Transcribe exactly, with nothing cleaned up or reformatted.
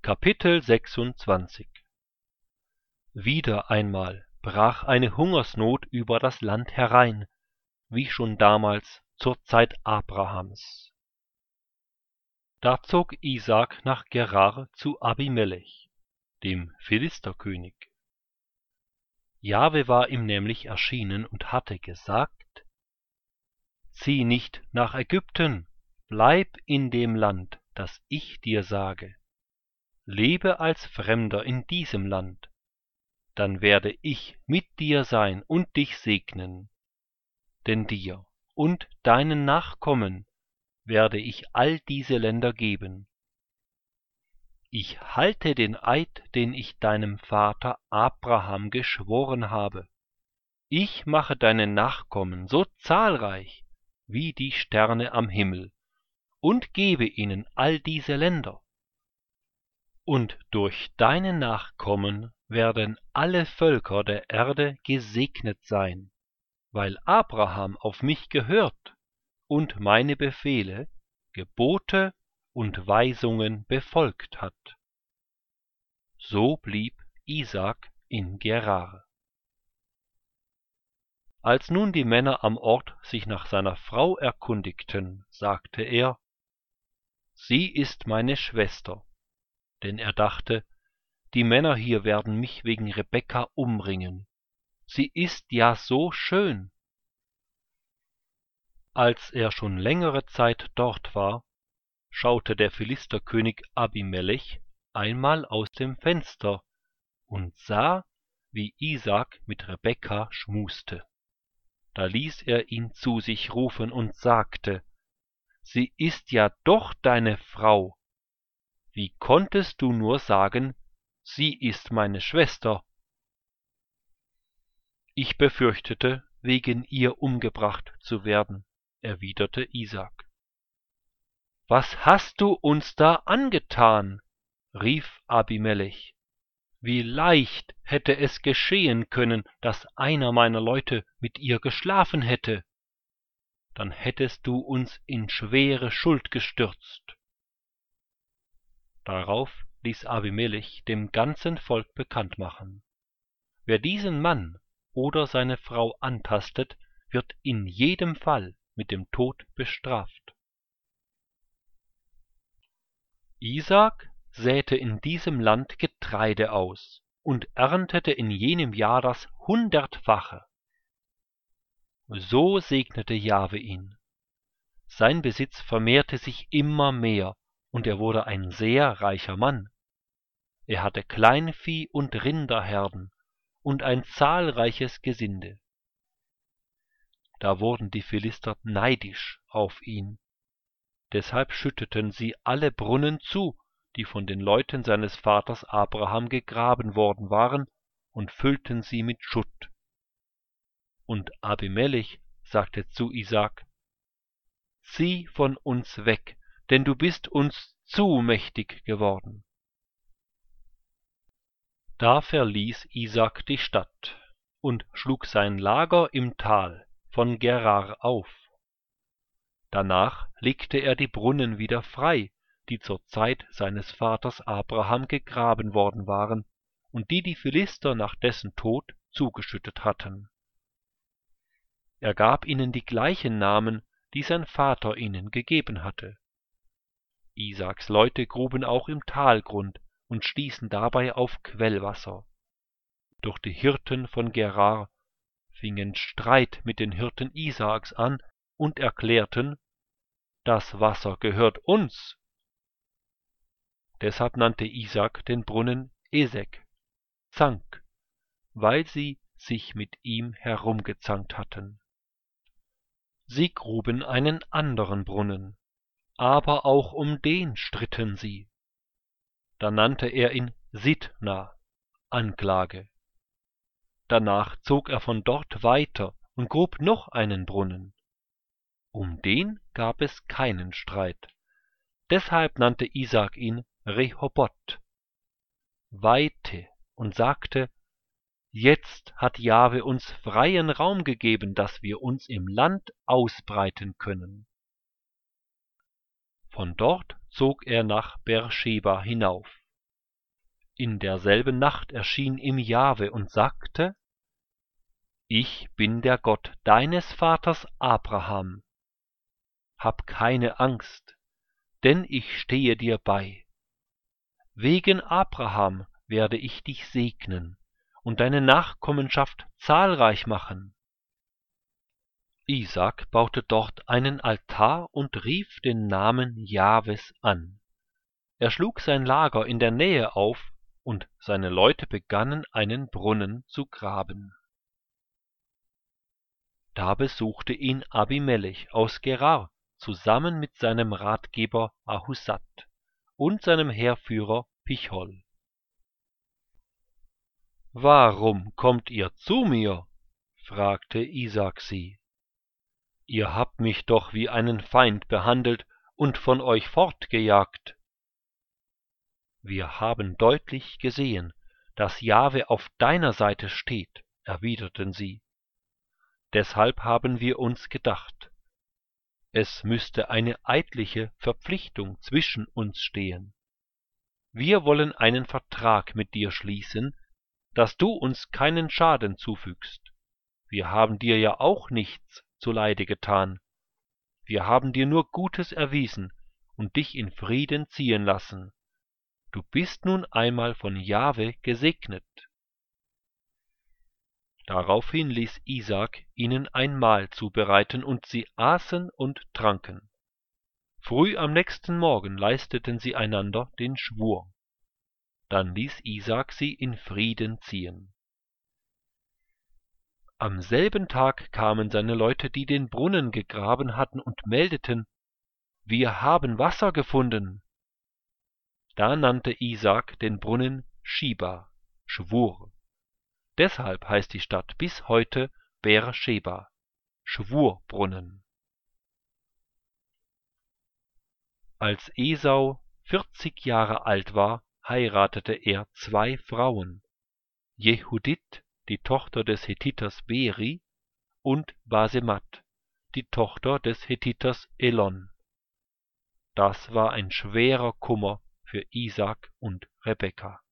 Kapitel sechsundzwanzig. Wieder einmal brach eine Hungersnot über das Land herein, wie schon damals zur Zeit Abrahams. Da zog Isaak nach Gerar zu Abimelech, dem Philisterkönig. Jahwe war ihm nämlich erschienen und hatte gesagt: Zieh nicht nach Ägypten, bleib in dem Land, das ich dir sage. Lebe als Fremder in diesem Land, dann werde ich mit dir sein und dich segnen. Denn dir und deinen Nachkommen werde ich all diese Länder geben. Ich halte den Eid, den ich deinem Vater Abraham geschworen habe. Ich mache deine Nachkommen so zahlreich wie die Sterne am Himmel und gebe ihnen all diese Länder. Und durch deine Nachkommen werden alle Völker der Erde gesegnet sein, weil Abraham auf mich gehört und meine Befehle, Gebote und Weisungen befolgt hat. So blieb Isaak in Gerar. Als nun die Männer am Ort sich nach seiner Frau erkundigten, sagte er: Sie ist meine Schwester. Denn er dachte, die Männer hier werden mich wegen Rebekka umbringen. Sie ist ja so schön. Als er schon längere Zeit dort war, schaute der Philisterkönig Abimelech einmal aus dem Fenster und sah, wie Isaak mit Rebekka schmuste. Da ließ er ihn zu sich rufen und sagte: Sie ist ja doch deine Frau. Wie konntest du nur sagen, sie ist meine Schwester? Ich befürchtete, wegen ihr umgebracht zu werden, erwiderte Isaak. Was hast du uns da angetan? Rief Abimelech. Wie leicht hätte es geschehen können, dass einer meiner Leute mit ihr geschlafen hätte. Dann hättest du uns in schwere Schuld gestürzt. Darauf ließ Abimelech dem ganzen Volk bekannt machen: Wer diesen Mann oder seine Frau antastet, wird in jedem Fall mit dem Tod bestraft. Isaak säte in diesem Land Getreide aus und erntete in jenem Jahr das Hundertfache. So segnete Jahwe ihn. Sein Besitz vermehrte sich immer mehr, und er wurde ein sehr reicher Mann. Er hatte Kleinvieh und Rinderherden und ein zahlreiches Gesinde. Da wurden die Philister neidisch auf ihn. Deshalb schütteten sie alle Brunnen zu, die von den Leuten seines Vaters Abraham gegraben worden waren, und füllten sie mit Schutt. Und Abimelech sagte zu Isaak: Zieh von uns weg, denn du bist uns zu mächtig geworden. Da verließ Isaak die Stadt und schlug sein Lager im Tal von Gerar auf. Danach legte er die Brunnen wieder frei, die zur Zeit seines Vaters Abraham gegraben worden waren und die die Philister nach dessen Tod zugeschüttet hatten. Er gab ihnen die gleichen Namen, die sein Vater ihnen gegeben hatte. Isaaks Leute gruben auch im Talgrund und stießen dabei auf Quellwasser. Doch die Hirten von Gerar fingen Streit mit den Hirten Isaaks an und erklärten: Das Wasser gehört uns. Deshalb nannte Isaak den Brunnen Esek, Zank, weil sie sich mit ihm herumgezankt hatten. Sie gruben einen anderen Brunnen, aber auch um den stritten sie. Da nannte er ihn Sitna, Anklage. Danach zog er von dort weiter und grub noch einen Brunnen. Um den gab es keinen Streit. Deshalb nannte Isaak ihn Rehoboth, Weite, und sagte: Jetzt hat Jahwe uns freien Raum gegeben, dass wir uns im Land ausbreiten können. Von dort zog er nach Beerscheba hinauf, In derselben Nacht erschien ihm Jahwe und sagte: Ich bin der Gott deines Vaters Abraham. Hab keine Angst, denn ich stehe dir bei. Wegen Abraham werde ich dich segnen und deine Nachkommenschaft zahlreich machen. Isaak baute dort einen Altar und rief den Namen Jahwes an. Er schlug sein Lager in der Nähe auf, und seine Leute begannen, einen Brunnen zu graben. Da besuchte ihn Abimelech aus Gerar zusammen mit seinem Ratgeber Ahusat und seinem Heerführer Pichol. »Warum kommt ihr zu mir?« fragte Isaak sie. »Ihr habt mich doch wie einen Feind behandelt und von euch fortgejagt.« »Wir haben deutlich gesehen, dass Jahwe auf deiner Seite steht«, erwiderten sie. »Deshalb haben wir uns gedacht, es müsste eine eidliche Verpflichtung zwischen uns stehen. Wir wollen einen Vertrag mit dir schließen, dass du uns keinen Schaden zufügst. Wir haben dir ja auch nichts zuleide getan. Wir haben dir nur Gutes erwiesen und dich in Frieden ziehen lassen. Du bist nun einmal von Jahwe gesegnet.« Daraufhin ließ Isaak ihnen ein Mahl zubereiten, und sie aßen und tranken. Früh am nächsten Morgen leisteten sie einander den Schwur. Dann ließ Isaak sie in Frieden ziehen. Am selben Tag kamen seine Leute, die den Brunnen gegraben hatten, und meldeten: »Wir haben Wasser gefunden.« Da nannte Isaak den Brunnen Schiba, Schwur. Deshalb heißt die Stadt bis heute Beer-Scheba, Schwurbrunnen. Als Esau vierzig Jahre alt war, heiratete er zwei Frauen: Jehudit, die Tochter des Hethiters Beri, und Basemat, die Tochter des Hethiters Elon. Das war ein schwerer Kummer für Isaak und Rebekka.